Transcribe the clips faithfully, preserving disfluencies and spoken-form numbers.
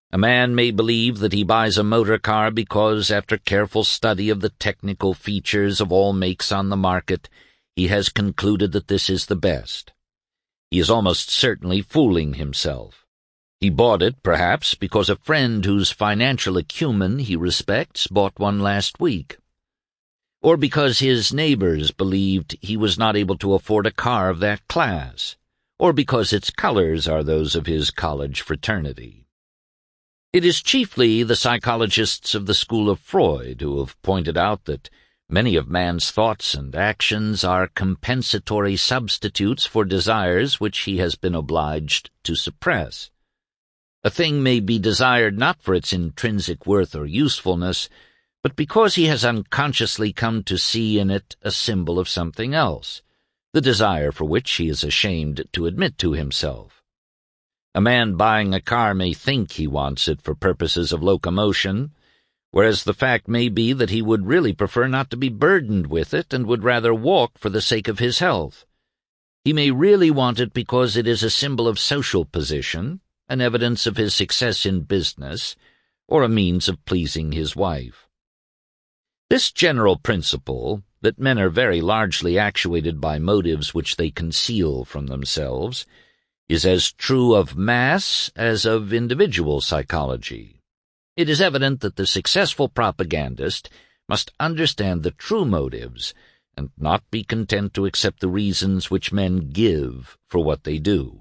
A man may believe that he buys a motor car because, after careful study of the technical features of all makes on the market, he has concluded that this is the best. He is almost certainly fooling himself. He bought it, perhaps, because a friend whose financial acumen he respects bought one last week, or because his neighbors believed he was not able to afford a car of that class, or because its colors are those of his college fraternity. It is chiefly the psychologists of the school of Freud who have pointed out that many of man's thoughts and actions are compensatory substitutes for desires which he has been obliged to suppress. A thing may be desired not for its intrinsic worth or usefulness, but because he has unconsciously come to see in it a symbol of something else, the desire for which he is ashamed to admit to himself. A man buying a car may think he wants it for purposes of locomotion, whereas the fact may be that he would really prefer not to be burdened with it and would rather walk for the sake of his health. He may really want it because it is a symbol of social position, an evidence of his success in business, or a means of pleasing his wife. This general principle, that men are very largely actuated by motives which they conceal from themselves, is as true of mass as of individual psychology. It is evident that the successful propagandist must understand the true motives and not be content to accept the reasons which men give for what they do.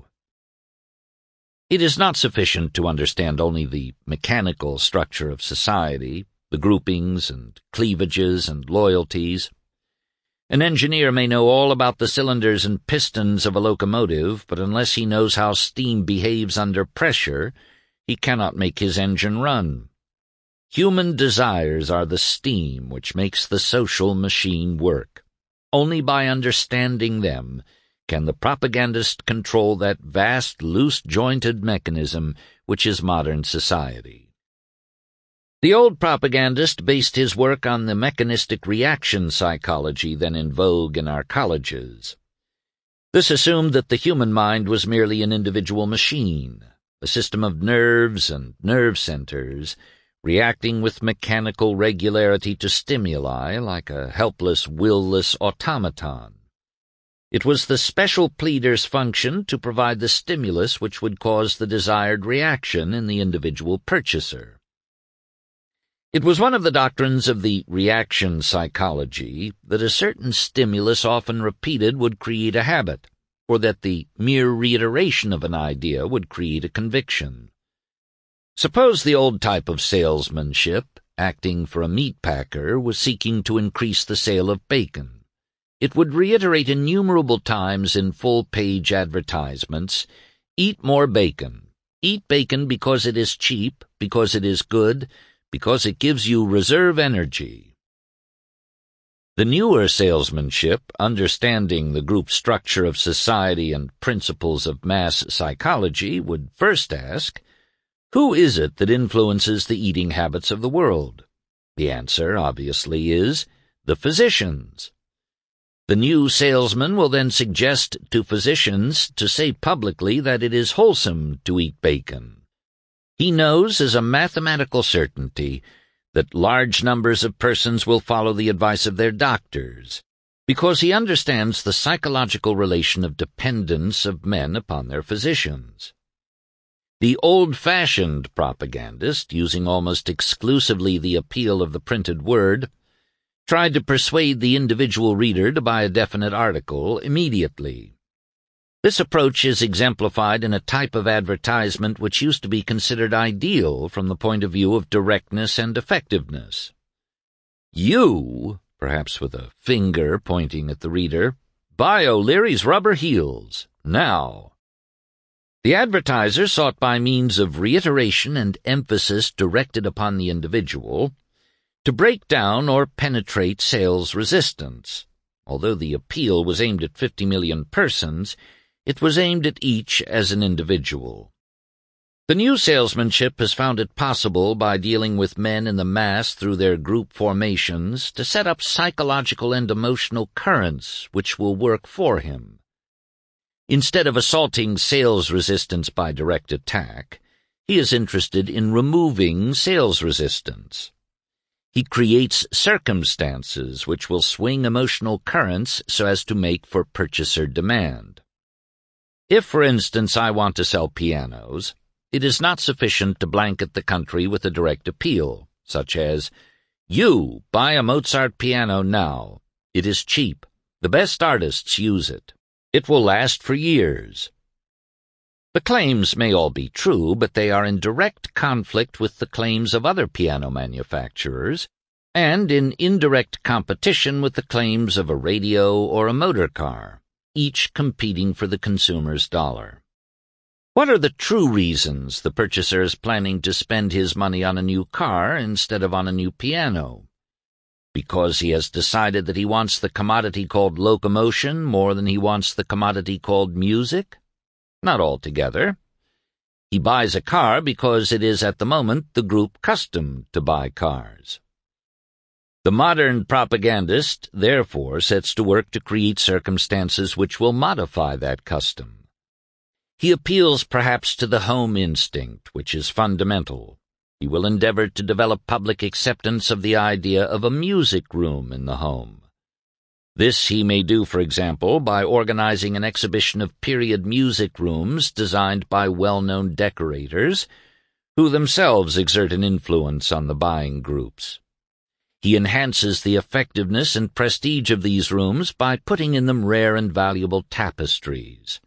It is not sufficient to understand only the mechanical structure of society, the groupings and cleavages and loyalties. An engineer may know all about the cylinders and pistons of a locomotive, but unless he knows how steam behaves under pressure, he cannot make his engine run. Human desires are the steam which makes the social machine work. Only by understanding them can the propagandist control that vast, loose-jointed mechanism which is modern society. The old propagandist based his work on the mechanistic reaction psychology then in vogue in our colleges. This assumed that the human mind was merely an individual machine, a system of nerves and nerve centers, reacting with mechanical regularity to stimuli like a helpless, will-less automaton. It was the special pleader's function to provide the stimulus which would cause the desired reaction in the individual purchaser. It was one of the doctrines of the reaction psychology that a certain stimulus often repeated would create a habit, or that the mere reiteration of an idea would create a conviction. Suppose the old type of salesmanship, acting for a meat packer, was seeking to increase the sale of bacon. It would reiterate innumerable times in full-page advertisements, "Eat more bacon. Eat bacon because it is cheap, because it is good, because it gives you reserve energy." The newer salesmanship, understanding the group structure of society and principles of mass psychology, would first ask, who is it that influences the eating habits of the world? The answer, obviously, is the physicians. The new salesman will then suggest to physicians to say publicly that it is wholesome to eat bacon. He knows as a mathematical certainty that large numbers of persons will follow the advice of their doctors, because he understands the psychological relation of dependence of men upon their physicians. The old-fashioned propagandist, using almost exclusively the appeal of the printed word, tried to persuade the individual reader to buy a definite article immediately. This approach is exemplified in a type of advertisement which used to be considered ideal from the point of view of directness and effectiveness. You, perhaps with a finger pointing at the reader, buy O'Leary's rubber heels, now. The advertiser sought by means of reiteration and emphasis directed upon the individual to break down or penetrate sales resistance. Although the appeal was aimed at fifty million persons, it was aimed at each as an individual. The new salesmanship has found it possible, by dealing with men in the mass through their group formations, to set up psychological and emotional currents which will work for him. Instead of assaulting sales resistance by direct attack, He is interested in removing sales resistance. He creates circumstances which will swing emotional currents so as to make for purchaser demand. If, for instance, I want to sell pianos, it is not sufficient to blanket the country with a direct appeal, such as, "You, buy a Mozart piano now. It is cheap. The best artists use it. It will last for years." The claims may all be true, but they are in direct conflict with the claims of other piano manufacturers, and in indirect competition with the claims of a radio or a motor car, each competing for the consumer's dollar. What are the true reasons the purchaser is planning to spend his money on a new car instead of on a new piano? Because he has decided that he wants the commodity called locomotion more than he wants the commodity called music? Not altogether. He buys a car because it is at the moment the group custom to buy cars. The modern propagandist, therefore, sets to work to create circumstances which will modify that custom. He appeals perhaps to the home instinct, which is fundamental. He will endeavor to develop public acceptance of the idea of a music room in the home. This he may do, for example, by organizing an exhibition of period music rooms designed by well-known decorators, who themselves exert an influence on the buying groups. He enhances the effectiveness and prestige of these rooms by putting in them rare and valuable tapestries.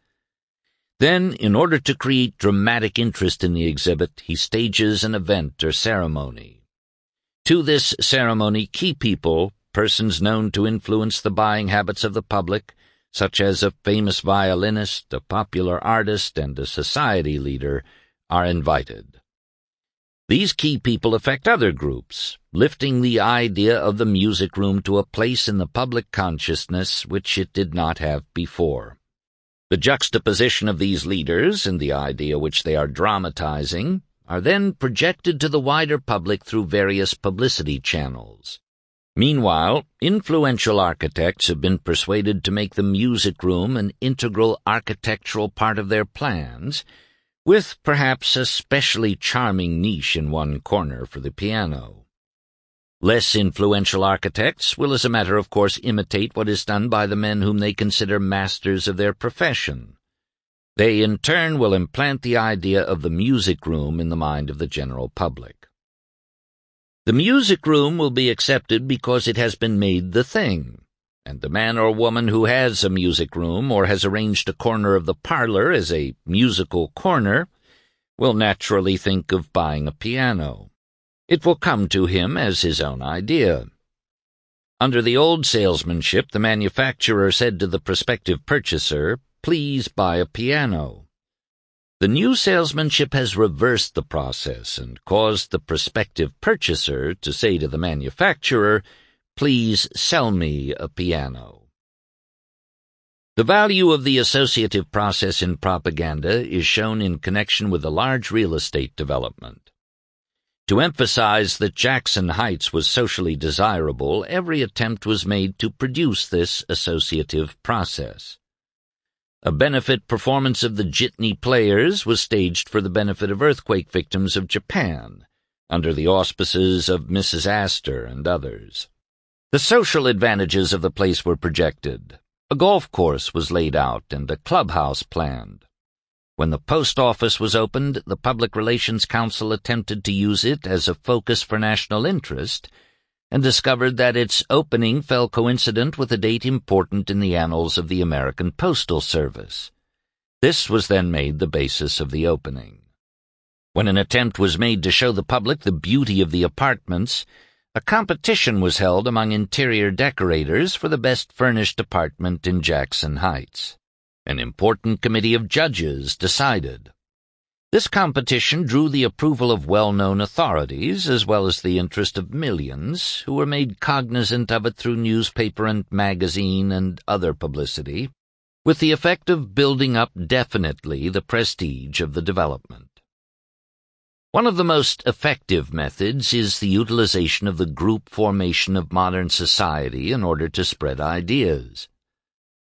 Then, in order to create dramatic interest in the exhibit, he stages an event or ceremony. To this ceremony, key people, persons known to influence the buying habits of the public, such as a famous violinist, a popular artist, and a society leader, are invited. These key people affect other groups, lifting the idea of the music room to a place in the public consciousness which it did not have before. The juxtaposition of these leaders and the idea which they are dramatizing are then projected to the wider public through various publicity channels. Meanwhile, influential architects have been persuaded to make the music room an integral architectural part of their plans, with perhaps a specially charming niche in one corner for the piano. Less influential architects will, as a matter of course, imitate what is done by the men whom they consider masters of their profession. They, in turn, will implant the idea of the music room in the mind of the general public. The music room will be accepted because it has been made the thing, and the man or woman who has a music room or has arranged a corner of the parlor as a musical corner will naturally think of buying a piano. It will come to him as his own idea. Under the old salesmanship, the manufacturer said to the prospective purchaser, "Please buy a piano." The new salesmanship has reversed the process and caused the prospective purchaser to say to the manufacturer, "Please sell me a piano." The value of the associative process in propaganda is shown in connection with the large real estate development. To emphasize that Jackson Heights was socially desirable, every attempt was made to produce this associative process. A benefit performance of the Jitney Players was staged for the benefit of earthquake victims of Japan, under the auspices of Missus Astor and others. The social advantages of the place were projected. A golf course was laid out and a clubhouse planned. When the post office was opened, the Public Relations Council attempted to use it as a focus for national interest, and discovered that its opening fell coincident with a date important in the annals of the American Postal Service. This was then made the basis of the opening. When an attempt was made to show the public the beauty of the apartments, a competition was held among interior decorators for the best furnished apartment in Jackson Heights. An important committee of judges decided. This competition drew the approval of well-known authorities, as well as the interest of millions, who were made cognizant of it through newspaper and magazine and other publicity, with the effect of building up definitely the prestige of the development. One of the most effective methods is the utilization of the group formation of modern society in order to spread ideas.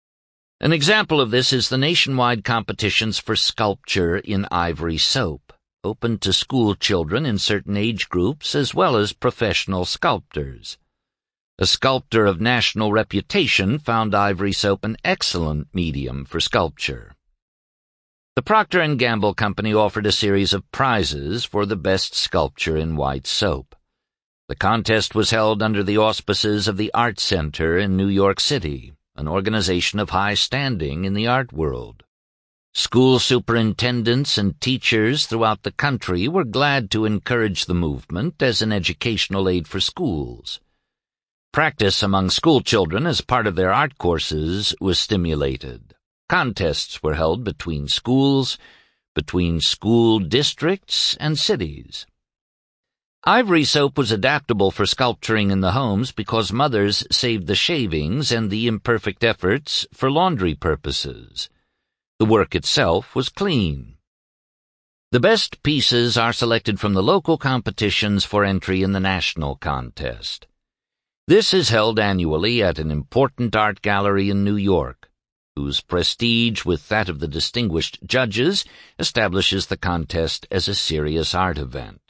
An example of this is the nationwide competitions for sculpture in ivory soap. open to school children in certain age groups as well as professional sculptors. A sculptor of national reputation found ivory soap an excellent medium for sculpture. The Procter and Gamble Company offered a series of prizes for the best sculpture in white soap. The contest was held under the auspices of the Art Center in New York City, an organization of high standing in the art world. School superintendents and teachers throughout the country were glad to encourage the movement as an educational aid for schools. Practice among school children as part of their art courses was stimulated. Contests were held between schools, between school districts, and cities. Ivory soap was adaptable for sculpturing in the homes because mothers saved the shavings and the imperfect efforts for laundry purposes. The work itself was clean. The best pieces are selected from the local competitions for entry in the national contest. This is held annually at an important art gallery in New York, whose prestige with that of the distinguished judges establishes the contest as a serious art event.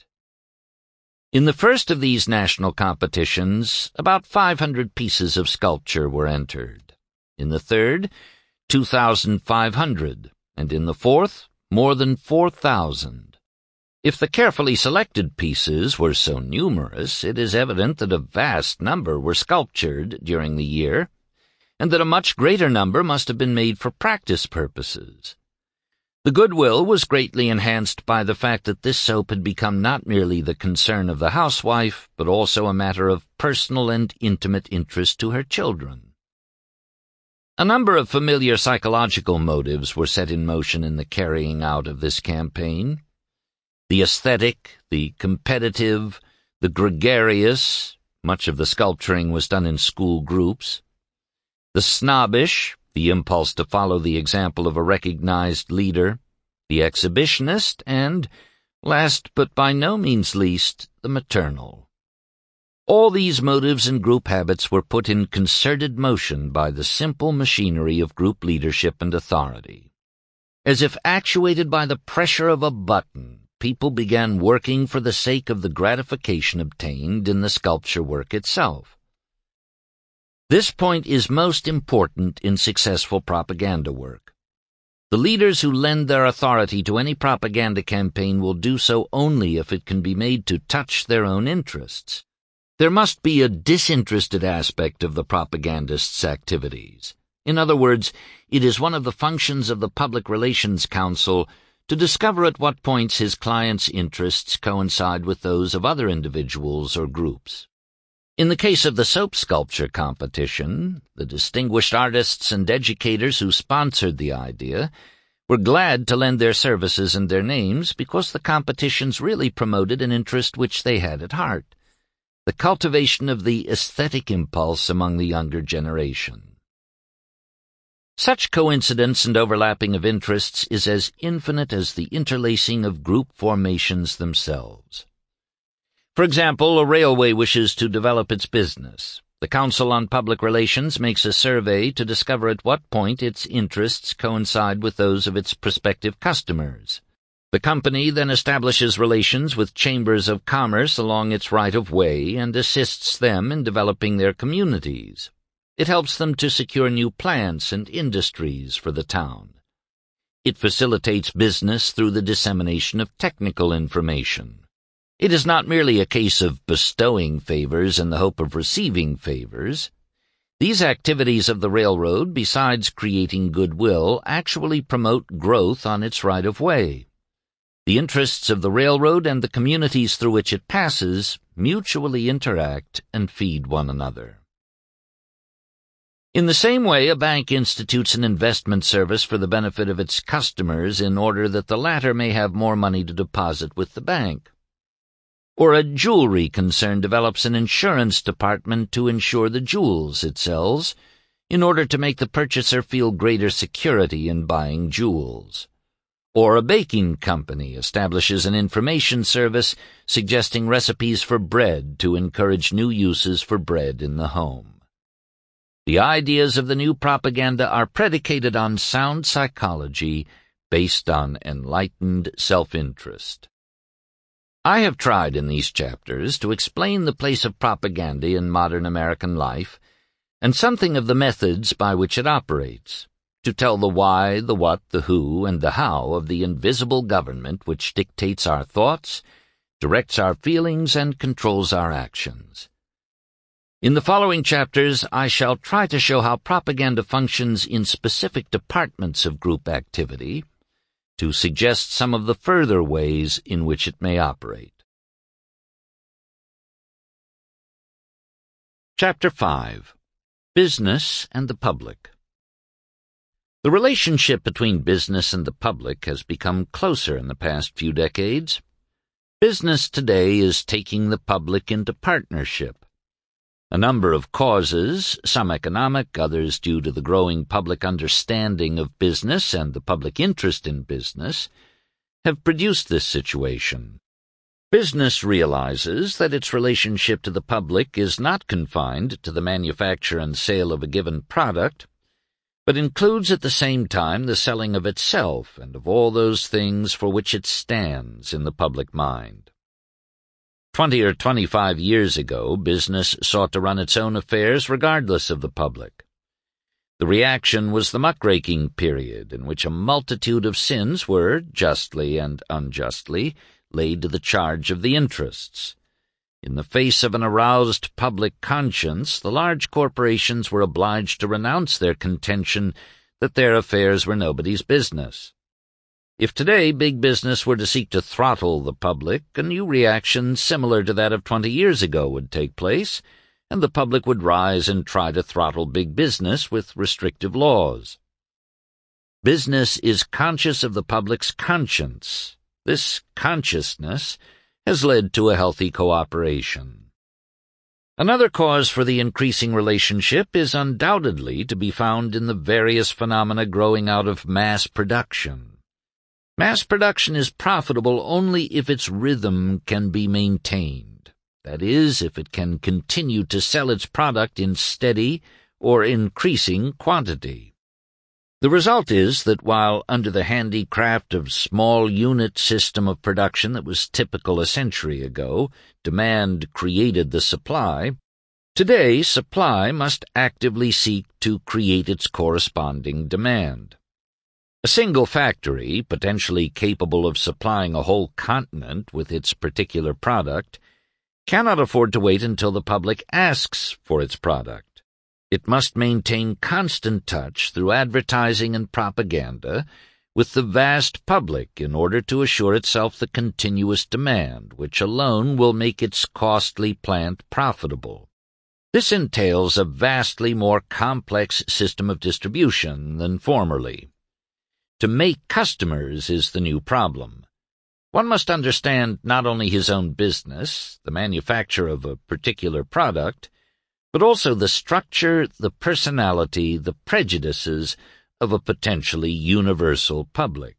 In the first of these national competitions, about five hundred pieces of sculpture were entered. In the third, two thousand five hundred, and in the fourth, more than four thousand. If the carefully selected pieces were so numerous, it is evident that a vast number were sculptured during the year, and that a much greater number must have been made for practice purposes. The goodwill was greatly enhanced by the fact that this soap had become not merely the concern of the housewife, but also a matter of personal and intimate interest to her children. A number of familiar psychological motives were set in motion in the carrying out of this campaign. The aesthetic, the competitive, the gregarious — much of the sculpturing was done in school groups — the snobbish, the impulse to follow the example of a recognized leader, the exhibitionist, and, last but by no means least, the maternal. All these motives and group habits were put in concerted motion by the simple machinery of group leadership and authority. As if actuated by the pressure of a button, people began working for the sake of the gratification obtained in the sculpture work itself. This point is most important in successful propaganda work. The leaders who lend their authority to any propaganda campaign will do so only if it can be made to touch their own interests. There must be a disinterested aspect of the propagandist's activities. In other words, it is one of the functions of the Public Relations Council to discover at what points his client's interests coincide with those of other individuals or groups. In the case of the soap sculpture competition, the distinguished artists and educators who sponsored the idea were glad to lend their services and their names because the competitions really promoted an interest which they had at heart: the cultivation of the aesthetic impulse among the younger generation. Such coincidence and overlapping of interests is as infinite as the interlacing of group formations themselves. For example, a railway wishes to develop its business. The Council on Public Relations makes a survey to discover at what point its interests coincide with those of its prospective customers. The company then establishes relations with chambers of commerce along its right-of-way and assists them in developing their communities. It helps them to secure new plants and industries for the town. It facilitates business through the dissemination of technical information. It is not merely a case of bestowing favors in the hope of receiving favors. These activities of the railroad, besides creating goodwill, actually promote growth on its right-of-way. The interests of the railroad and the communities through which it passes mutually interact and feed one another. In the same way, a bank institutes an investment service for the benefit of its customers in order that the latter may have more money to deposit with the bank. Or a jewelry concern develops an insurance department to insure the jewels it sells, in order to make the purchaser feel greater security in buying jewels. Or a baking company establishes an information service suggesting recipes for bread to encourage new uses for bread in the home. The ideas of the new propaganda are predicated on sound psychology based on enlightened self-interest. I have tried in these chapters to explain the place of propaganda in modern American life and something of the methods by which it operates, to tell the why, the what, the who, and the how of the invisible government which dictates our thoughts, directs our feelings, and controls our actions. In the following chapters, I shall try to show how propaganda functions in specific departments of group activity, to suggest some of the further ways in which it may operate. Chapter five. Business and the Public. The relationship between business and the public has become closer in the past few decades. Business today is taking the public into partnership. A number of causes, some economic, others due to the growing public understanding of business and the public interest in business, have produced this situation. Business realizes that its relationship to the public is not confined to the manufacture and sale of a given product, but includes at the same time the selling of itself and of all those things for which it stands in the public mind. Twenty or twenty-five years ago, business sought to run its own affairs regardless of the public. The reaction was the muckraking period, in which a multitude of sins were, justly and unjustly, laid to the charge of the interests. In the face of an aroused public conscience, the large corporations were obliged to renounce their contention that their affairs were nobody's business. If today big business were to seek to throttle the public, a new reaction similar to that of twenty years ago would take place, and the public would rise and try to throttle big business with restrictive laws. Business is conscious of the public's conscience. This consciousness has led to a healthy cooperation. Another cause for the increasing relationship is undoubtedly to be found in the various phenomena growing out of mass production. Mass production is profitable only if its rhythm can be maintained. That is, if it can continue to sell its product in steady or increasing quantity. The result is that while under the handicraft of small unit system of production that was typical a century ago, demand created the supply, today supply must actively seek to create its corresponding demand. A single factory, potentially capable of supplying a whole continent with its particular product, cannot afford to wait until the public asks for its product. It must maintain constant touch through advertising and propaganda with the vast public in order to assure itself the continuous demand, which alone will make its costly plant profitable. This entails a vastly more complex system of distribution than formerly. To make customers is the new problem. One must understand not only his own business, the manufacture of a particular product, but also the structure, the personality, the prejudices of a potentially universal public.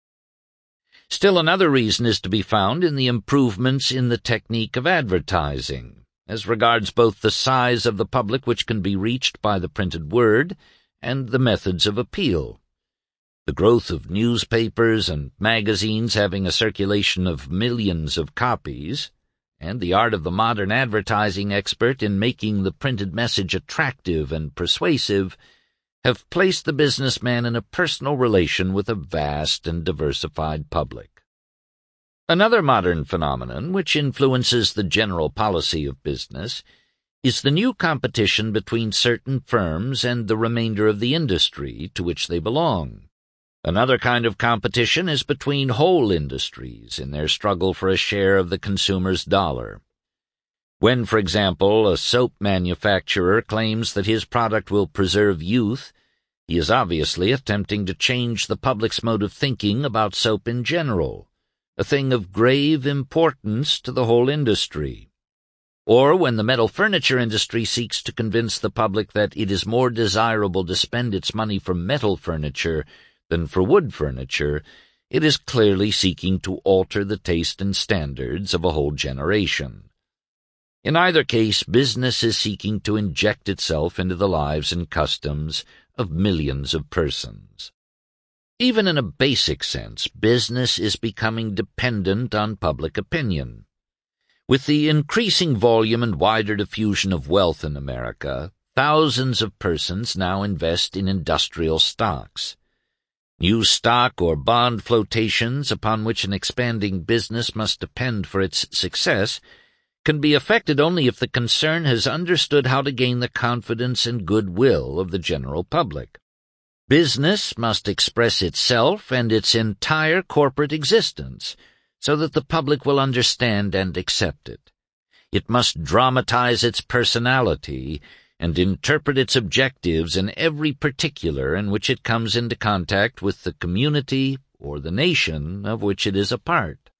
Still another reason is to be found in the improvements in the technique of advertising, as regards both the size of the public which can be reached by the printed word and the methods of appeal. The growth of newspapers and magazines having a circulation of millions of copies, and the art of the modern advertising expert in making the printed message attractive and persuasive, have placed the businessman in a personal relation with a vast and diversified public. Another modern phenomenon which influences the general policy of business is the new competition between certain firms and the remainder of the industry to which they belong. Another kind of competition is between whole industries in their struggle for a share of the consumer's dollar. When, for example, a soap manufacturer claims that his product will preserve youth, he is obviously attempting to change the public's mode of thinking about soap in general, a thing of grave importance to the whole industry. Or when the metal furniture industry seeks to convince the public that it is more desirable to spend its money for metal furniture than for wood furniture, it is clearly seeking to alter the taste and standards of a whole generation. In either case, business is seeking to inject itself into the lives and customs of millions of persons. Even in a basic sense, business is becoming dependent on public opinion. With the increasing volume and wider diffusion of wealth in America, thousands of persons now invest in industrial stocks. New stock or bond flotations upon which an expanding business must depend for its success can be effected only if the concern has understood how to gain the confidence and goodwill of the general public. Business must express itself and its entire corporate existence so that the public will understand and accept it. It must dramatize its personality and interpret its objectives in every particular in which it comes into contact with the community or the nation of which it is a part.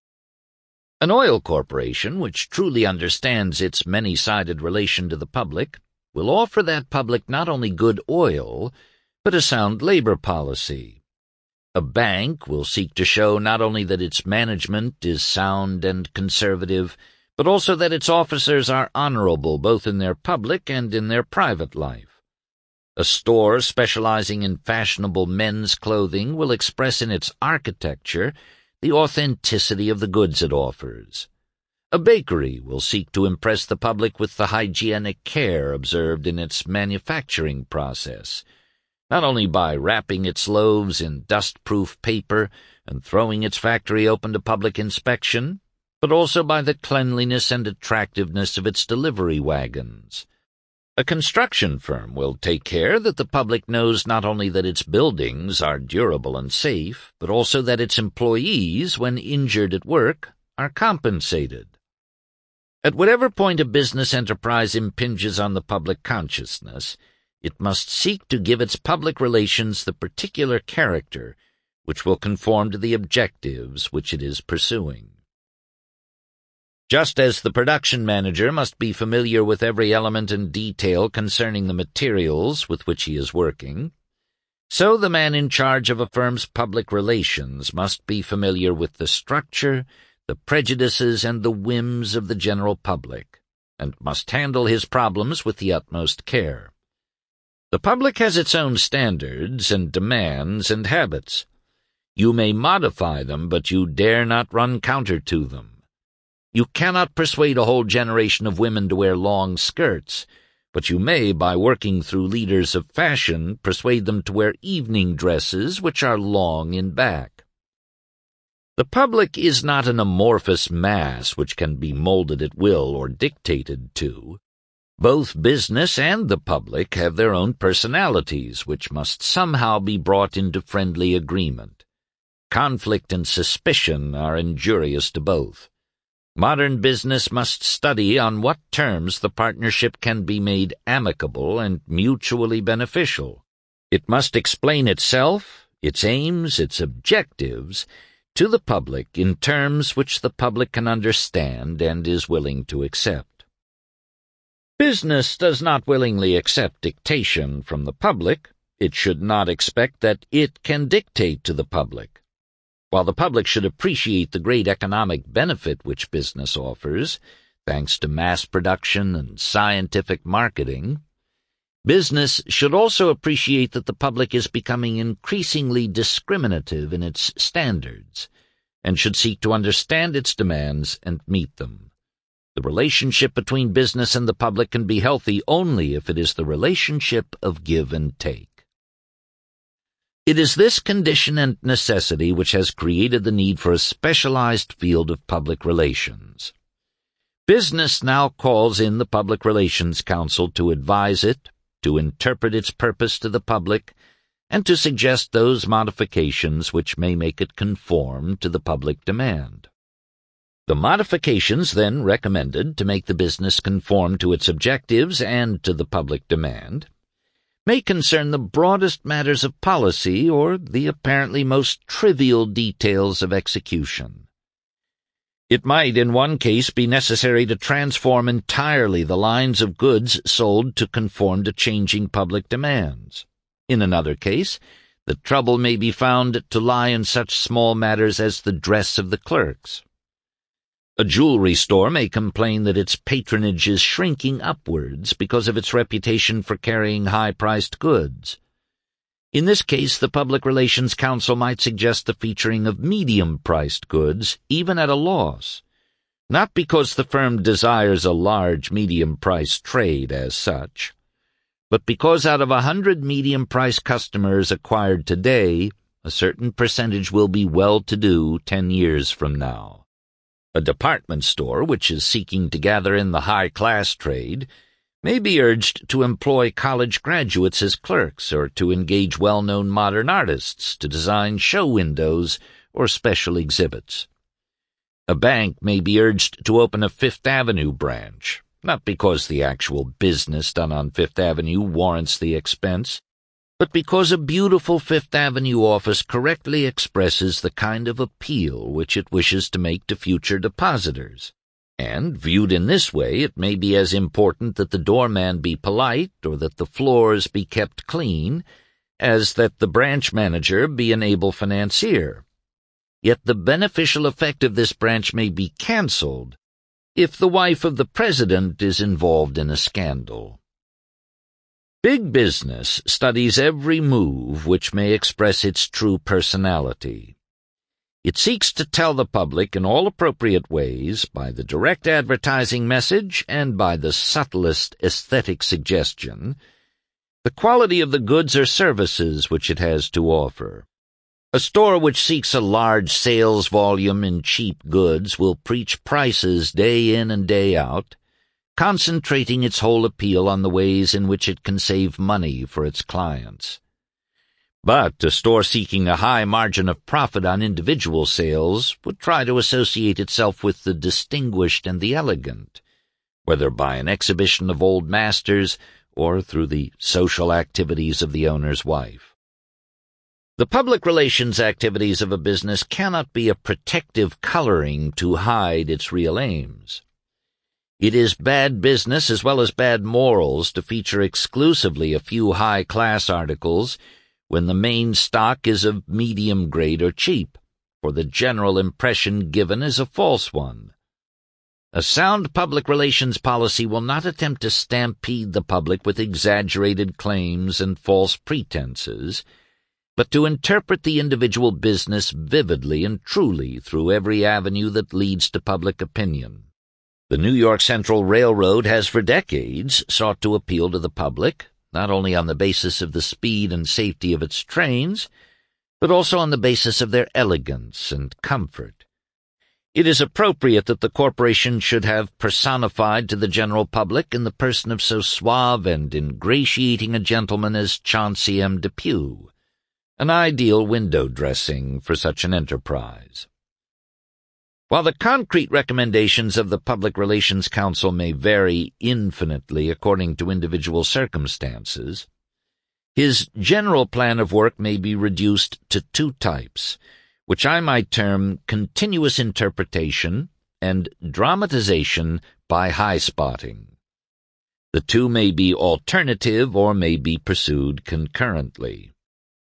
An oil corporation, which truly understands its many-sided relation to the public, will offer that public not only good oil, but a sound labor policy. A bank will seek to show not only that its management is sound and conservative, but also that its officers are honorable both in their public and in their private life. A store specializing in fashionable men's clothing will express in its architecture the authenticity of the goods it offers. A bakery will seek to impress the public with the hygienic care observed in its manufacturing process, not only by wrapping its loaves in dust-proof paper and throwing its factory open to public inspection, but also by the cleanliness and attractiveness of its delivery wagons. A construction firm will take care that the public knows not only that its buildings are durable and safe, but also that its employees, when injured at work, are compensated. At whatever point a business enterprise impinges on the public consciousness, it must seek to give its public relations the particular character which will conform to the objectives which it is pursuing. Just as the production manager must be familiar with every element and detail concerning the materials with which he is working, so the man in charge of a firm's public relations must be familiar with the structure, the prejudices, and the whims of the general public, and must handle his problems with the utmost care. The public has its own standards and demands and habits. You may modify them, but you dare not run counter to them. You cannot persuade a whole generation of women to wear long skirts, but you may, by working through leaders of fashion, persuade them to wear evening dresses which are long in back. The public is not an amorphous mass which can be molded at will or dictated to. Both business and the public have their own personalities, which must somehow be brought into friendly agreement. Conflict and suspicion are injurious to both. Modern business must study on what terms the partnership can be made amicable and mutually beneficial. It must explain itself, its aims, its objectives, to the public in terms which the public can understand and is willing to accept. Business does not willingly accept dictation from the public. It should not expect that it can dictate to the public. While the public should appreciate the great economic benefit which business offers, thanks to mass production and scientific marketing, business should also appreciate that the public is becoming increasingly discriminative in its standards, and should seek to understand its demands and meet them. The relationship between business and the public can be healthy only if it is the relationship of give and take. It is this condition and necessity which has created the need for a specialized field of public relations. Business now calls in the Public Relations Council to advise it, to interpret its purpose to the public, and to suggest those modifications which may make it conform to the public demand. The modifications then recommended to make the business conform to its objectives and to the public demand may concern the broadest matters of policy or the apparently most trivial details of execution. It might in one case be necessary to transform entirely the lines of goods sold to conform to changing public demands. In another case, the trouble may be found to lie in such small matters as the dress of the clerks. A jewelry store may complain that its patronage is shrinking upwards because of its reputation for carrying high-priced goods. In this case, the Public Relations Council might suggest the featuring of medium-priced goods, even at a loss, not because the firm desires a large medium-priced trade as such, but because out of a hundred medium-priced customers acquired today, a certain percentage will be well-to-do ten years from now. A department store which is seeking to gather in the high-class trade may be urged to employ college graduates as clerks or to engage well-known modern artists to design show windows or special exhibits. A bank may be urged to open a Fifth Avenue branch, not because the actual business done on Fifth Avenue warrants the expense, but because a beautiful Fifth Avenue office correctly expresses the kind of appeal which it wishes to make to future depositors. And, viewed in this way, it may be as important that the doorman be polite or that the floors be kept clean as that the branch manager be an able financier. Yet the beneficial effect of this branch may be cancelled if the wife of the president is involved in a scandal. Big business studies every move which may express its true personality. It seeks to tell the public in all appropriate ways, by the direct advertising message and by the subtlest aesthetic suggestion, the quality of the goods or services which it has to offer. A store which seeks a large sales volume in cheap goods will preach prices day in and day out, concentrating its whole appeal on the ways in which it can save money for its clients. But a store seeking a high margin of profit on individual sales would try to associate itself with the distinguished and the elegant, whether by an exhibition of old masters or through the social activities of the owner's wife. The public relations activities of a business cannot be a protective coloring to hide its real aims. It is bad business as well as bad morals to feature exclusively a few high-class articles when the main stock is of medium grade or cheap, for the general impression given is a false one. A sound public relations policy will not attempt to stampede the public with exaggerated claims and false pretenses, but to interpret the individual business vividly and truly through every avenue that leads to public opinion. The New York Central Railroad has for decades sought to appeal to the public, not only on the basis of the speed and safety of its trains, but also on the basis of their elegance and comfort. It is appropriate that the corporation should have personified to the general public in the person of so suave and ingratiating a gentleman as Chauncey M. Depew, an ideal window dressing for such an enterprise. While the concrete recommendations of the Public Relations Council may vary infinitely according to individual circumstances, his general plan of work may be reduced to two types, which I might term continuous interpretation and dramatization by high-spotting. The two may be alternative or may be pursued concurrently.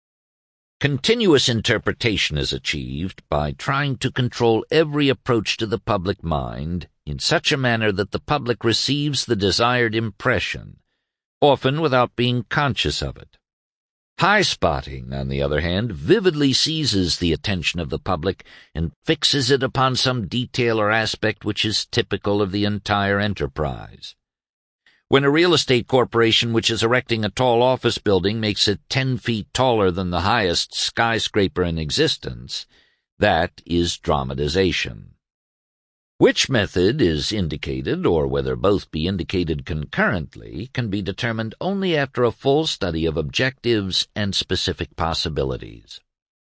Continuous interpretation is achieved by trying to control every approach to the public mind in such a manner that the public receives the desired impression, often without being conscious of it. High-spotting, on the other hand, vividly seizes the attention of the public and fixes it upon some detail or aspect which is typical of the entire enterprise. When a real estate corporation which is erecting a tall office building makes it ten feet taller than the highest skyscraper in existence, that is dramatization. Which method is indicated, or whether both be indicated concurrently, can be determined only after a full study of objectives and specific possibilities.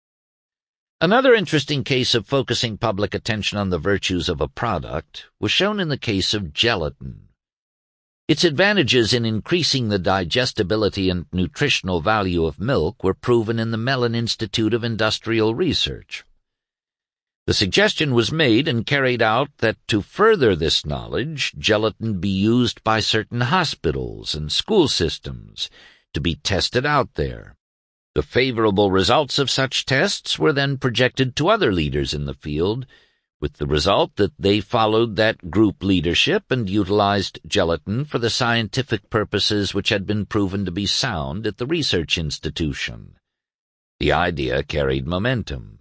Another interesting case of focusing public attention on the virtues of a product was shown in the case of gelatin. Its advantages in increasing the digestibility and nutritional value of milk were proven in the Mellon Institute of Industrial Research. The suggestion was made and carried out that to further this knowledge, gelatin be used by certain hospitals and school systems to be tested out there. The favorable results of such tests were then projected to other leaders in the field, with the result that they followed that group leadership and utilized gelatin for the scientific purposes which had been proven to be sound at the research institution. The idea carried momentum.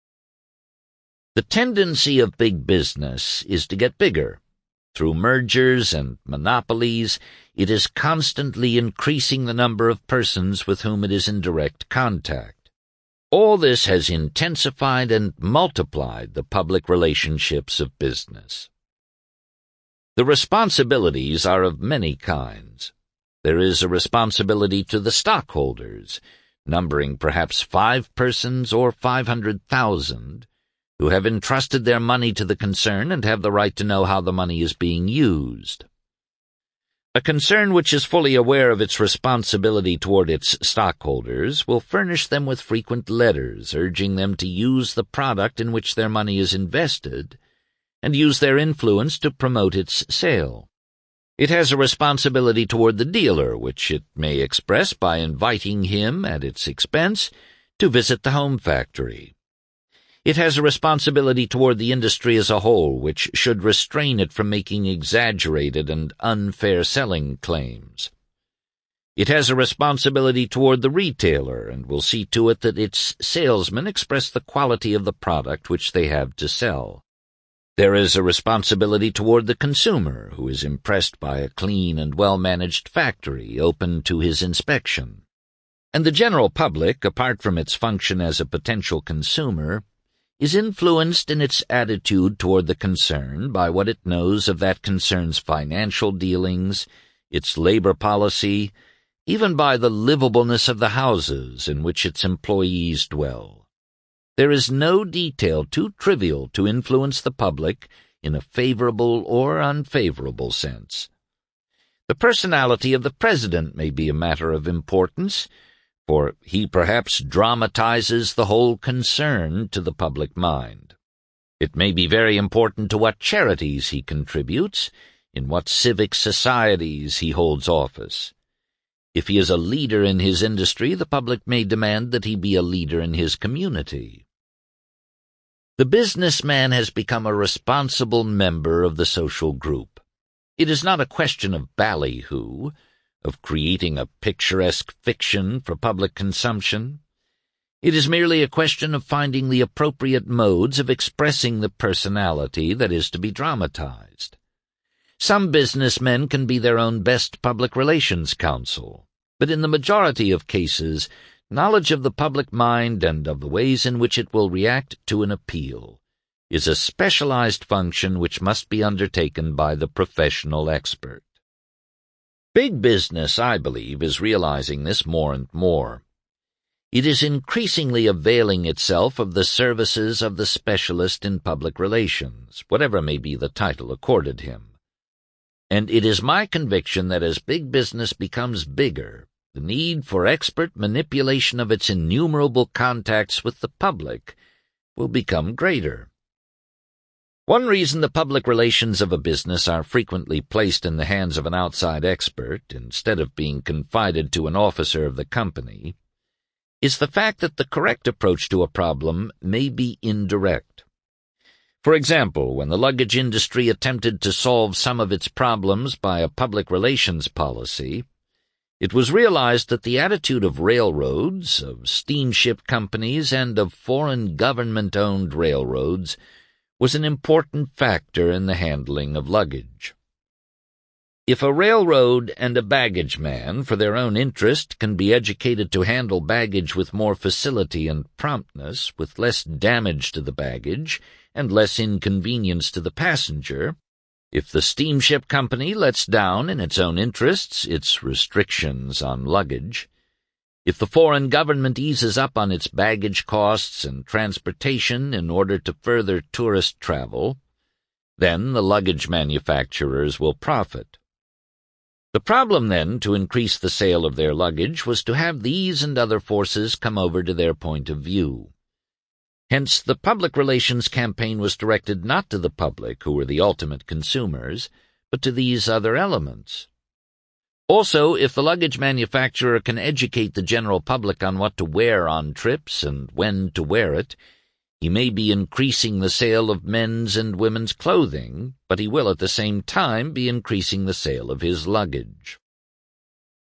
The tendency of big business is to get bigger. Through mergers and monopolies, it is constantly increasing the number of persons with whom it is in direct contact. All this has intensified and multiplied the public relationships of business. The responsibilities are of many kinds. There is a responsibility to the stockholders, numbering perhaps five persons or five hundred thousand, who have entrusted their money to the concern and have the right to know how the money is being used. A concern which is fully aware of its responsibility toward its stockholders will furnish them with frequent letters urging them to use the product in which their money is invested and use their influence to promote its sale. It has a responsibility toward the dealer, which it may express by inviting him, at its expense, to visit the home factory. It has a responsibility toward the industry as a whole, which should restrain it from making exaggerated and unfair selling claims. It has a responsibility toward the retailer, and will see to it that its salesmen express the quality of the product which they have to sell. There is a responsibility toward the consumer, who is impressed by a clean and well-managed factory open to his inspection. And the general public, apart from its function as a potential consumer, is influenced in its attitude toward the concern by what it knows of that concern's financial dealings, its labor policy, even by the livableness of the houses in which its employees dwell. There is no detail too trivial to influence the public in a favorable or unfavorable sense. The personality of the president may be a matter of importance, for he perhaps dramatizes the whole concern to the public mind. It may be very important to what charities he contributes, in what civic societies he holds office. If he is a leader in his industry, the public may demand that he be a leader in his community. The businessman has become a responsible member of the social group. It is not a question of ballyhoo, of creating a picturesque fiction for public consumption. It is merely a question of finding the appropriate modes of expressing the personality that is to be dramatized. Some businessmen can be their own best public relations counsel, but in the majority of cases, knowledge of the public mind and of the ways in which it will react to an appeal is a specialized function which must be undertaken by the professional expert. Big business, I believe, is realizing this more and more. It is increasingly availing itself of the services of the specialist in public relations, whatever may be the title accorded him. And it is my conviction that as big business becomes bigger, the need for expert manipulation of its innumerable contacts with the public will become greater. One reason the public relations of a business are frequently placed in the hands of an outside expert, instead of being confided to an officer of the company, is the fact that the correct approach to a problem may be indirect. For example, when the luggage industry attempted to solve some of its problems by a public relations policy, it was realized that the attitude of railroads, of steamship companies, and of foreign government-owned railroads was an important factor in the handling of luggage. If a railroad and a baggage man, for their own interest, can be educated to handle baggage with more facility and promptness, with less damage to the baggage and less inconvenience to the passenger, if the steamship company lets down in its own interests its restrictions on luggage, if the foreign government eases up on its baggage costs and transportation in order to further tourist travel, then the luggage manufacturers will profit. The problem, then, to increase the sale of their luggage was to have these and other forces come over to their point of view. Hence, the public relations campaign was directed not to the public, who were the ultimate consumers, but to these other elements. Also, if the luggage manufacturer can educate the general public on what to wear on trips and when to wear it, he may be increasing the sale of men's and women's clothing, but he will at the same time be increasing the sale of his luggage.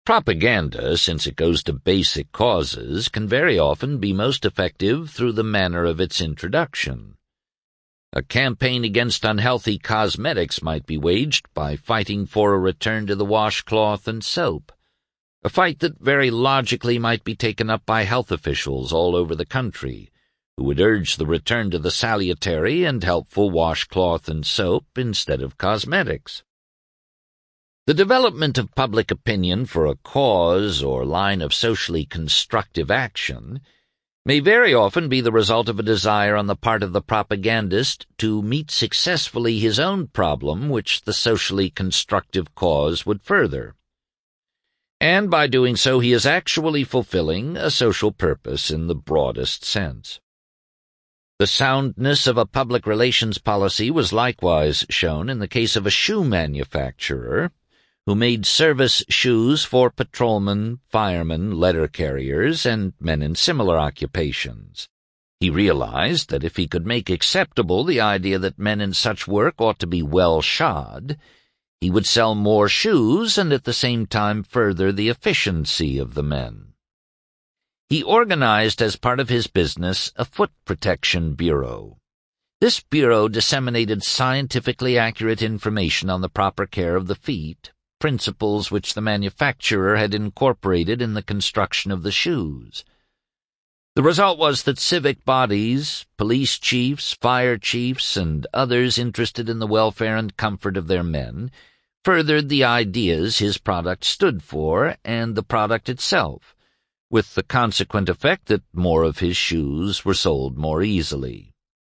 Propaganda, since it goes to basic causes, can very often be most effective through the manner of its introduction. A campaign against unhealthy cosmetics might be waged by fighting for a return to the washcloth and soap, a fight that very logically might be taken up by health officials all over the country, who would urge the return to the salutary and helpful washcloth and soap instead of cosmetics. The development of public opinion for a cause or line of socially constructive action may very often be the result of a desire on the part of the propagandist to meet successfully his own problem which the socially constructive cause would further. And by doing so he is actually fulfilling a social purpose in the broadest sense. The soundness of a public relations policy was likewise shown in the case of a shoe manufacturer who made service shoes for patrolmen, firemen, letter carriers, and men in similar occupations. He realized that if he could make acceptable the idea that men in such work ought to be well shod, he would sell more shoes and at the same time further the efficiency of the men. He organized as part of his business a foot protection bureau. This bureau disseminated scientifically accurate information on the proper care of the feet, principles which the manufacturer had incorporated in the construction of the shoes. The result was that civic bodies, police chiefs, fire chiefs, and others interested in the welfare and comfort of their men furthered the ideas his product stood for and the product itself, with the consequent effect that more of his shoes were sold more easily.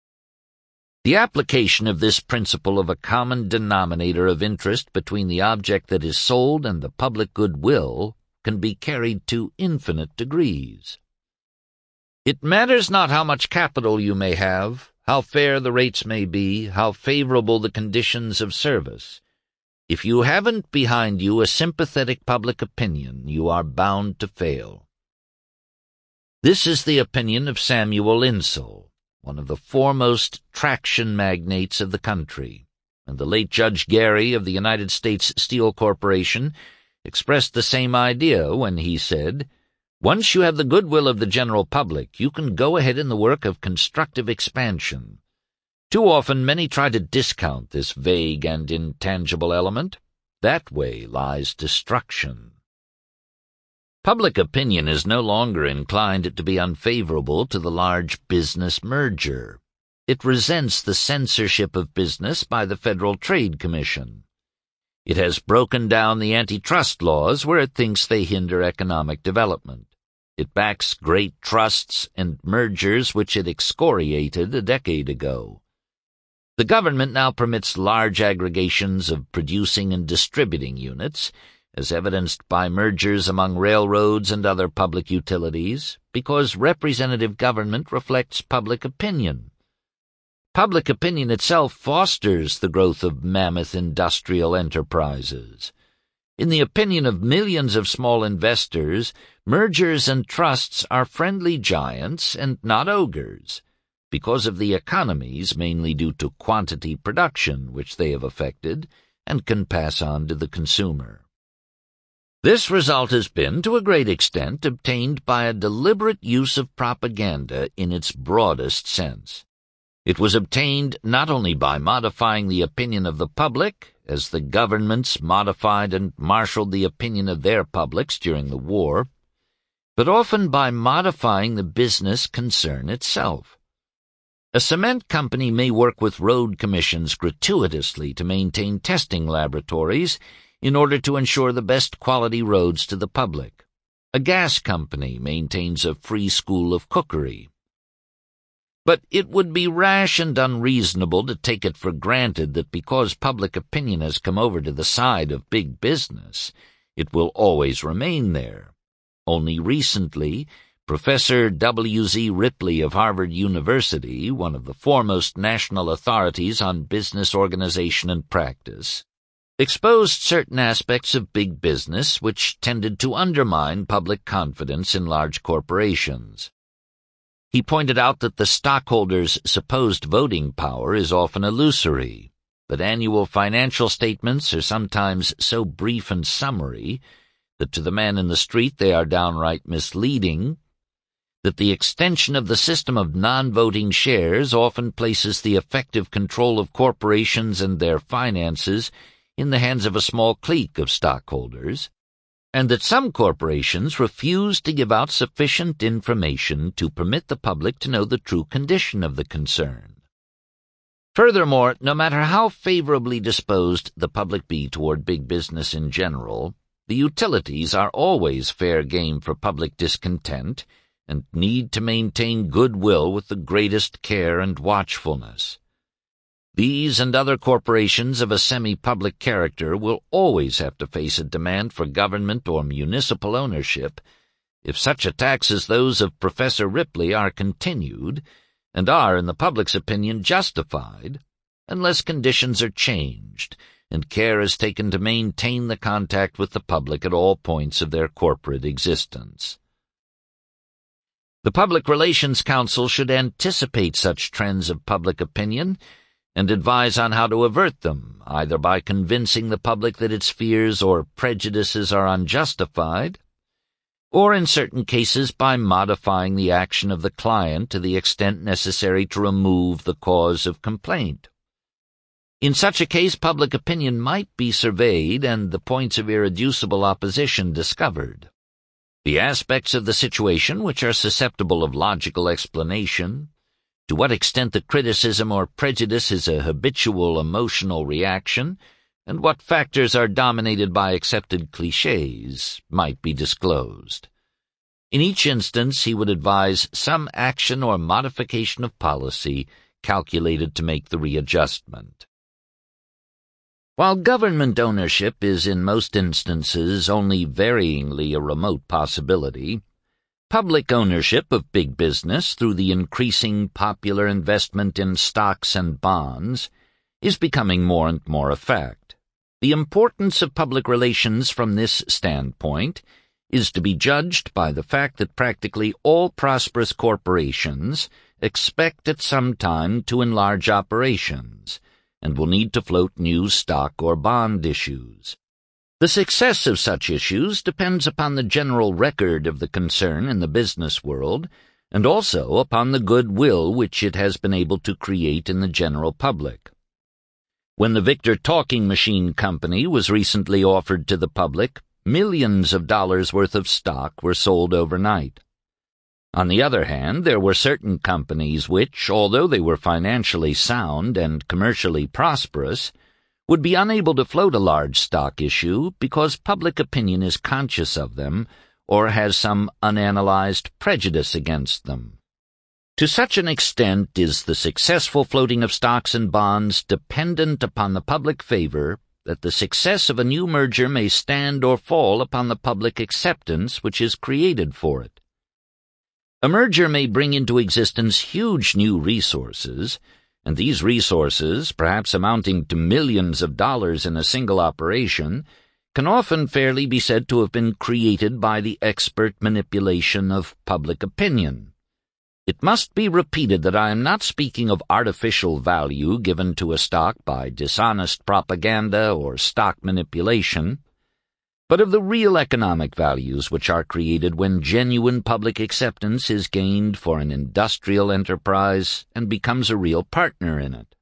The application of this principle of a common denominator of interest between the object that is sold and the public goodwill can be carried to infinite degrees. It matters not how much capital you may have, how fair the rates may be, how favorable the conditions of service. If you haven't behind you a sympathetic public opinion, you are bound to fail. This is the opinion of Samuel Insull, one of the foremost traction magnates of the country, and the late Judge Gary of the United States Steel Corporation expressed the same idea when he said, "Once you have the goodwill of the general public, you can go ahead in the work of constructive expansion. Too often many try to discount this vague and intangible element. That way lies destruction." Public opinion is no longer inclined to be unfavorable to the large business merger. It resents the censorship of business by the Federal Trade Commission. It has broken down the antitrust laws where it thinks they hinder economic development. It backs great trusts and mergers which it excoriated a decade ago. The government now permits large aggregations of producing and distributing units, as evidenced by mergers among railroads and other public utilities, because representative government reflects public opinion. Public opinion itself fosters the growth of mammoth industrial enterprises. In the opinion of millions of small investors, mergers and trusts are friendly giants and not ogres, because of the economies mainly due to quantity production which they have effected and can pass on to the consumer. This result has been, to a great extent, obtained by a deliberate use of propaganda in its broadest sense. It was obtained not only by modifying the opinion of the public, as the governments modified and marshaled the opinion of their publics during the war, but often by modifying the business concern itself. A cement company may work with road commissions gratuitously to maintain testing laboratories in order to ensure the best quality roads to the public. A gas company maintains a free school of cookery. But it would be rash and unreasonable to take it for granted that because public opinion has come over to the side of big business, it will always remain there. Only recently, Professor W Z Ripley of Harvard University, one of the foremost national authorities on business organization and practice, exposed certain aspects of big business which tended to undermine public confidence in large corporations. He pointed out that the stockholders' supposed voting power is often illusory, that annual financial statements are sometimes so brief and summary that to the man in the street they are downright misleading, that the extension of the system of non-voting shares often places the effective control of corporations and their finances in the hands of a small clique of stockholders, and that some corporations refuse to give out sufficient information to permit the public to know the true condition of the concern. Furthermore, no matter how favorably disposed the public be toward big business in general, the utilities are always fair game for public discontent and need to maintain goodwill with the greatest care and watchfulness. These and other corporations of a semi-public character will always have to face a demand for government or municipal ownership if such attacks as those of Professor Ripley are continued, and are, in the public's opinion, justified, unless conditions are changed and care is taken to maintain the contact with the public at all points of their corporate existence. The Public Relations Council should anticipate such trends of public opinion and advise on how to avert them, either by convincing the public that its fears or prejudices are unjustified, or in certain cases by modifying the action of the client to the extent necessary to remove the cause of complaint. In such a case, public opinion might be surveyed and the points of irreducible opposition discovered. The aspects of the situation which are susceptible of logical explanation, to what extent the criticism or prejudice is a habitual emotional reaction, and what factors are dominated by accepted clichés, might be disclosed. In each instance, he would advise some action or modification of policy calculated to make the readjustment. While government ownership is in most instances only varyingly a remote possibility, public ownership of big business through the increasing popular investment in stocks and bonds is becoming more and more a fact. The importance of public relations from this standpoint is to be judged by the fact that practically all prosperous corporations expect at some time to enlarge operations and will need to float new stock or bond issues. The success of such issues depends upon the general record of the concern in the business world, and also upon the goodwill which it has been able to create in the general public. When the Victor Talking Machine Company was recently offered to the public, millions of dollars worth of stock were sold overnight. On the other hand, there were certain companies which, although they were financially sound and commercially prosperous, would be unable to float a large stock issue because public opinion is conscious of them or has some unanalyzed prejudice against them. To such an extent is the successful floating of stocks and bonds dependent upon the public favor that the success of a new merger may stand or fall upon the public acceptance which is created for it. A merger may bring into existence huge new resources, and these resources, perhaps amounting to millions of dollars in a single operation, can often fairly be said to have been created by the expert manipulation of public opinion. It must be repeated that I am not speaking of artificial value given to a stock by dishonest propaganda or stock manipulation, but of the real economic values which are created when genuine public acceptance is gained for an industrial enterprise and becomes a real partner in it.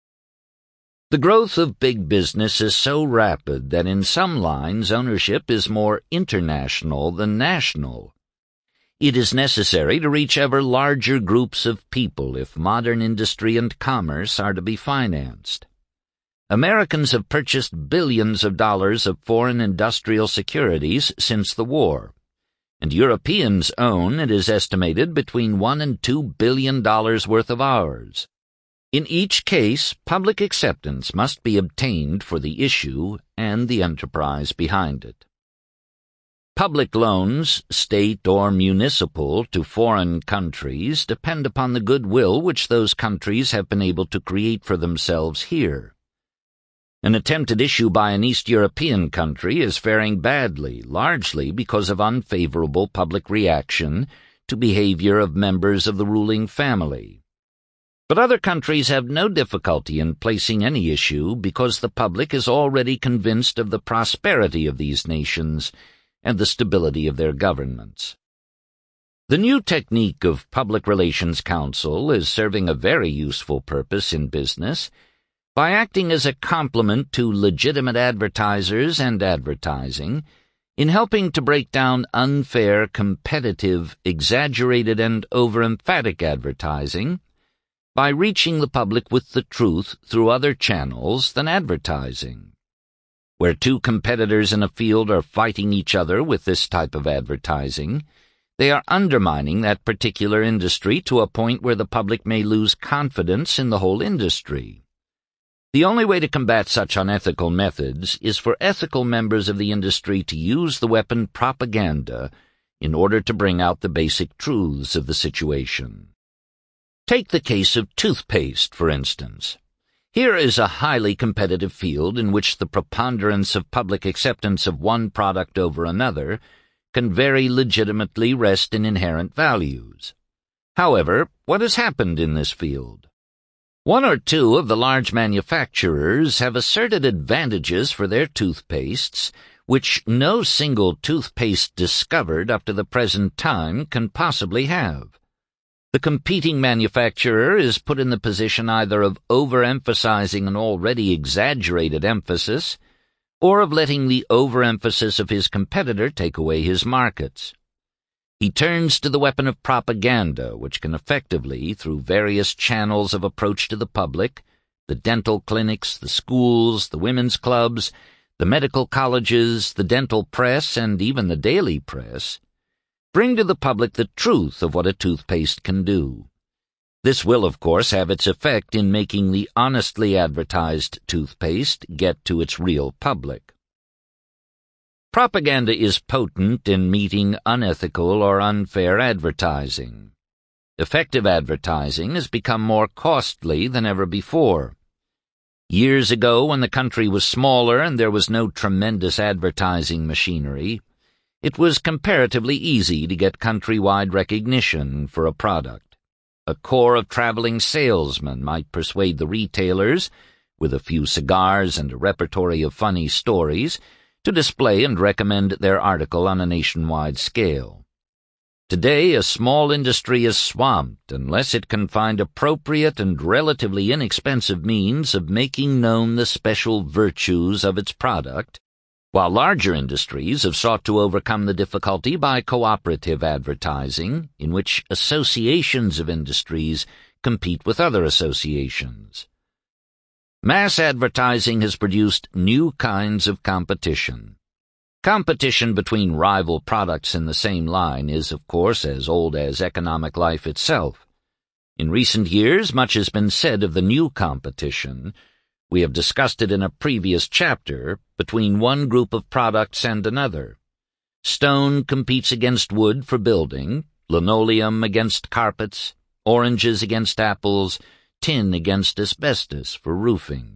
The growth of big business is so rapid that in some lines ownership is more international than national. It is necessary to reach ever larger groups of people if modern industry and commerce are to be financed. Americans have purchased billions of dollars of foreign industrial securities since the war, and Europeans own, it is estimated, between one and two billion dollars worth of ours. In each case, public acceptance must be obtained for the issue and the enterprise behind it. Public loans, state or municipal, to foreign countries depend upon the goodwill which those countries have been able to create for themselves here. An attempted issue by an East European country is faring badly, largely because of unfavorable public reaction to behavior of members of the ruling family. But other countries have no difficulty in placing any issue because the public is already convinced of the prosperity of these nations and the stability of their governments. The new technique of public relations counsel is serving a very useful purpose in business by acting as a complement to legitimate advertisers and advertising in helping to break down unfair, competitive, exaggerated, and over-emphatic advertising by reaching the public with the truth through other channels than advertising. Where two competitors in a field are fighting each other with this type of advertising, they are undermining that particular industry to a point where the public may lose confidence in the whole industry. The only way to combat such unethical methods is for ethical members of the industry to use the weapon propaganda in order to bring out the basic truths of the situation. Take the case of toothpaste, for instance. Here is a highly competitive field in which the preponderance of public acceptance of one product over another can very legitimately rest in inherent values. However, what has happened in this field? One or two of the large manufacturers have asserted advantages for their toothpastes which no single toothpaste discovered up to the present time can possibly have. The competing manufacturer is put in the position either of overemphasizing an already exaggerated emphasis or of letting the overemphasis of his competitor take away his markets. He turns to the weapon of propaganda, which can effectively, through various channels of approach to the public, the dental clinics, the schools, the women's clubs, the medical colleges, the dental press, and even the daily press, bring to the public the truth of what a toothpaste can do. This will, of course, have its effect in making the honestly advertised toothpaste get to its real public. Propaganda is potent in meeting unethical or unfair advertising. Effective advertising has become more costly than ever before. Years ago, when the country was smaller and there was no tremendous advertising machinery, it was comparatively easy to get countrywide recognition for a product. A corps of traveling salesmen might persuade the retailers, with a few cigars and a repertory of funny stories, to display and recommend their article on a nationwide scale. Today, a small industry is swamped unless it can find appropriate and relatively inexpensive means of making known the special virtues of its product, while larger industries have sought to overcome the difficulty by cooperative advertising, in which associations of industries compete with other associations. Mass advertising has produced new kinds of competition. Competition between rival products in the same line is, of course, as old as economic life itself. In recent years, much has been said of the new competition. We have discussed it in a previous chapter, between one group of products and another. Stone competes against wood for building, linoleum against carpets, oranges against apples, tin against asbestos for roofing.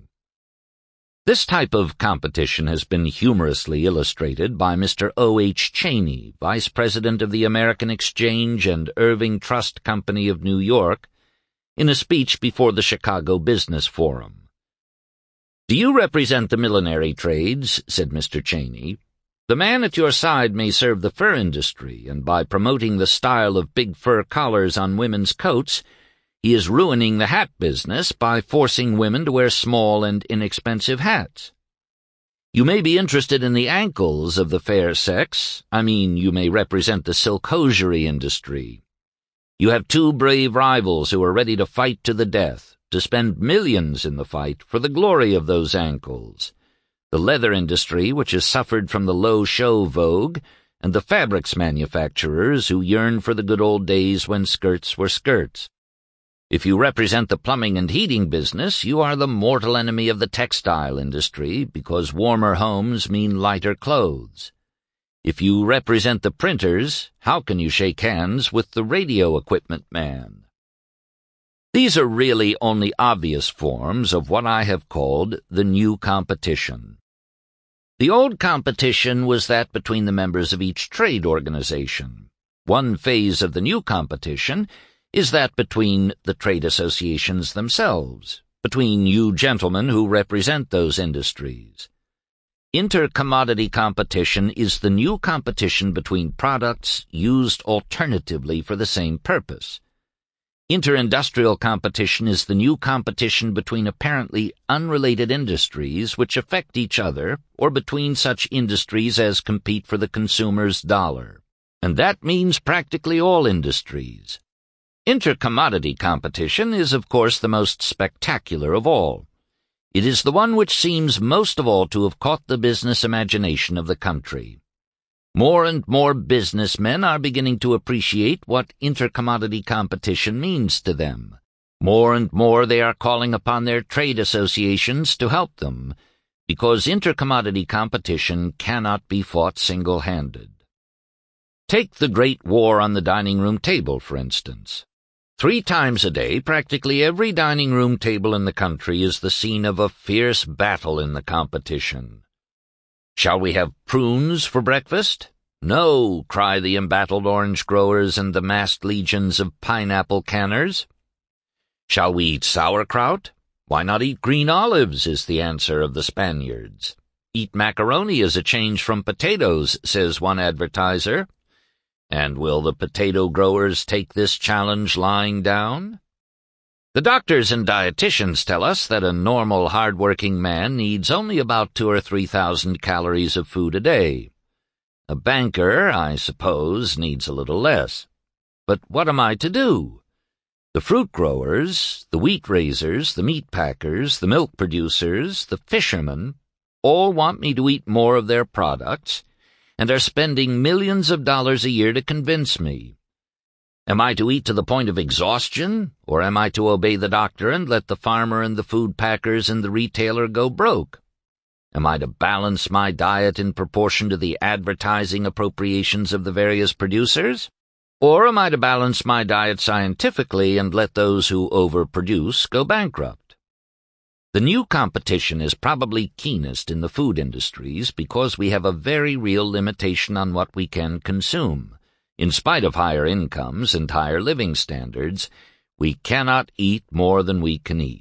This type of competition has been humorously illustrated by Mister O H Cheney, Vice President of the American Exchange and Irving Trust Company of New York, in a speech before the Chicago Business Forum. "Do you represent the millinery trades?" said Mister Cheney. "The man at your side may serve the fur industry, and by promoting the style of big fur collars on women's coats, he is ruining the hat business by forcing women to wear small and inexpensive hats. You may be interested in the ankles of the fair sex. I mean, you may represent the silk hosiery industry. You have two brave rivals who are ready to fight to the death, to spend millions in the fight for the glory of those ankles. The leather industry, which has suffered from the low show vogue, and the fabrics manufacturers who yearn for the good old days when skirts were skirts. If you represent the plumbing and heating business, you are the mortal enemy of the textile industry, because warmer homes mean lighter clothes. If you represent the printers, how can you shake hands with the radio equipment man? These are really only obvious forms of what I have called the new competition. The old competition was that between the members of each trade organization. One phase of the new competition is that between the trade associations themselves, between you gentlemen who represent those industries. Inter-commodity competition is the new competition between products used alternatively for the same purpose. Inter-industrial competition is the new competition between apparently unrelated industries which affect each other, or between such industries as compete for the consumer's dollar. And that means practically all industries. Inter-commodity competition is, of course, the most spectacular of all. It is the one which seems most of all to have caught the business imagination of the country. More and more businessmen are beginning to appreciate what inter-commodity competition means to them. More and more they are calling upon their trade associations to help them, because inter-commodity competition cannot be fought single-handed. Take the great war on the dining room table, for instance. Three times a day, practically every dining room table in the country is the scene of a fierce battle in the competition. Shall we have prunes for breakfast? No, cry the embattled orange growers and the massed legions of pineapple canners. Shall we eat sauerkraut? Why not eat green olives, is the answer of the Spaniards. Eat macaroni as a change from potatoes, says one advertiser. And will the potato growers take this challenge lying down? The doctors and dietitians tell us that a normal, hard-working man needs only about two or three thousand calories of food a day. A banker, I suppose, needs a little less. But what am I to do? The fruit growers, the wheat raisers, the meat packers, the milk producers, the fishermen, all want me to eat more of their products, and are spending millions of dollars a year to convince me. Am I to eat to the point of exhaustion, or am I to obey the doctor and let the farmer and the food packers and the retailer go broke? Am I to balance my diet in proportion to the advertising appropriations of the various producers? Or am I to balance my diet scientifically and let those who overproduce go bankrupt? The new competition is probably keenest in the food industries because we have a very real limitation on what we can consume. In spite of higher incomes and higher living standards, we cannot eat more than we can eat.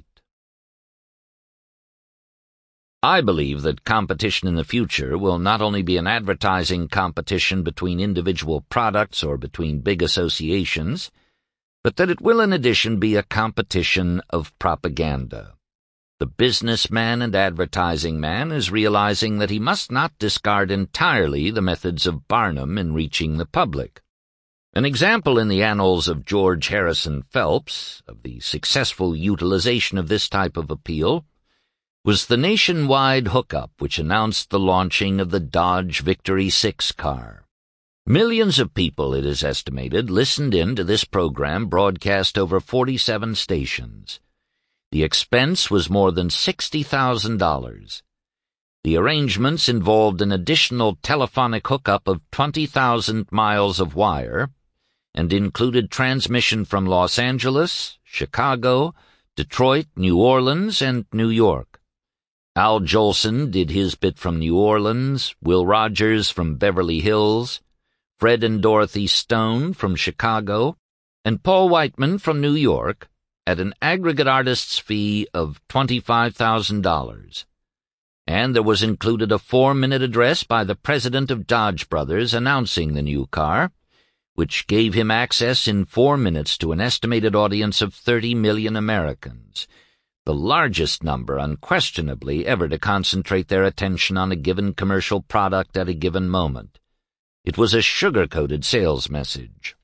I believe that competition in the future will not only be an advertising competition between individual products or between big associations, but that it will in addition be a competition of propaganda. The businessman and advertising man is realizing that he must not discard entirely the methods of Barnum in reaching the public. An example in the annals of George Harrison Phelps, of the successful utilization of this type of appeal, was the nationwide hookup which announced the launching of the Dodge Victory six car. Millions of people, it is estimated, listened in to this program broadcast over forty-seven stations. The expense was more than sixty thousand dollars. The arrangements involved an additional telephonic hookup of twenty thousand miles of wire and included transmission from Los Angeles, Chicago, Detroit, New Orleans, and New York. Al Jolson did his bit from New Orleans, Will Rogers from Beverly Hills, Fred and Dorothy Stone from Chicago, and Paul Whiteman from New York, at an aggregate artist's fee of twenty-five thousand dollars. And there was included a four-minute address by the president of Dodge Brothers announcing the new car, which gave him access in four minutes to an estimated audience of thirty million Americans, the largest number, unquestionably, ever to concentrate their attention on a given commercial product at a given moment. It was a sugar-coated sales message.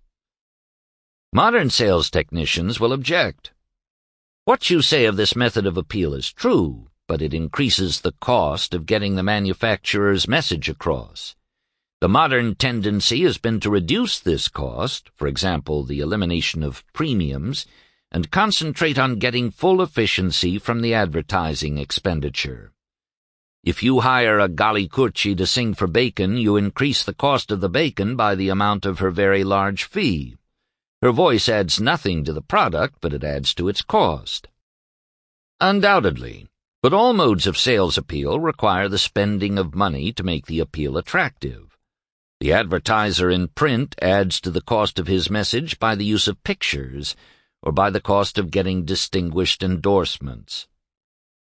Modern sales technicians will object. What you say of this method of appeal is true, but it increases the cost of getting the manufacturer's message across. The modern tendency has been to reduce this cost, for example, the elimination of premiums, and concentrate on getting full efficiency from the advertising expenditure. If you hire a Gali Kurchi to sing for bacon, you increase the cost of the bacon by the amount of her very large fee. Her voice adds nothing to the product, but it adds to its cost. Undoubtedly, but all modes of sales appeal require the spending of money to make the appeal attractive. The advertiser in print adds to the cost of his message by the use of pictures, or by the cost of getting distinguished endorsements.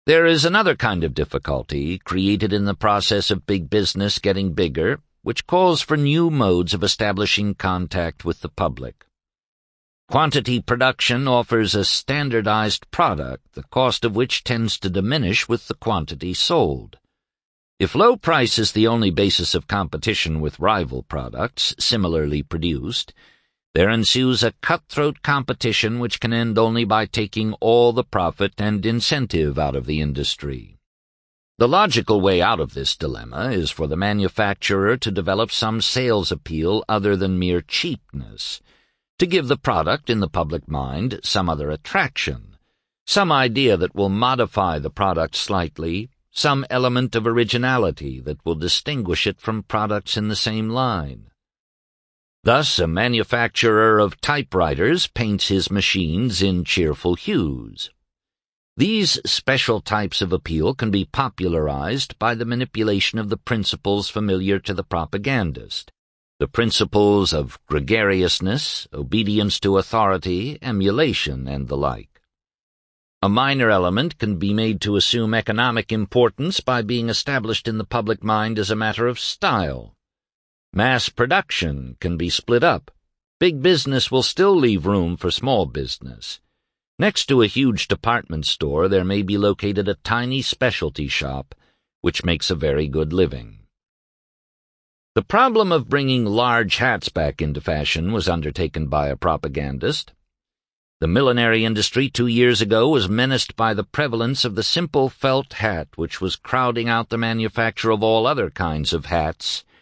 There is another kind of difficulty created in the process of big business getting bigger, which calls for new modes of establishing contact with the public. Quantity production offers a standardized product, the cost of which tends to diminish with the quantity sold. If low price is the only basis of competition with rival products similarly produced, there ensues a cutthroat competition which can end only by taking all the profit and incentive out of the industry. The logical way out of this dilemma is for the manufacturer to develop some sales appeal other than mere cheapness, to give the product in the public mind some other attraction, some idea that will modify the product slightly, some element of originality that will distinguish it from products in the same line. Thus, a manufacturer of typewriters paints his machines in cheerful hues. These special types of appeal can be popularized by the manipulation of the principles familiar to the propagandist, the principles of gregariousness, obedience to authority, emulation, and the like. A minor element can be made to assume economic importance by being established in the public mind as a matter of style. Mass production can be split up. Big business will still leave room for small business. Next to a huge department store, there may be located a tiny specialty shop, which makes a very good living. The problem of bringing large hats back into fashion was undertaken by a propagandist. The millinery industry two years ago was menaced by the prevalence of the simple felt hat, which was crowding out the manufacture of all other kinds of hats,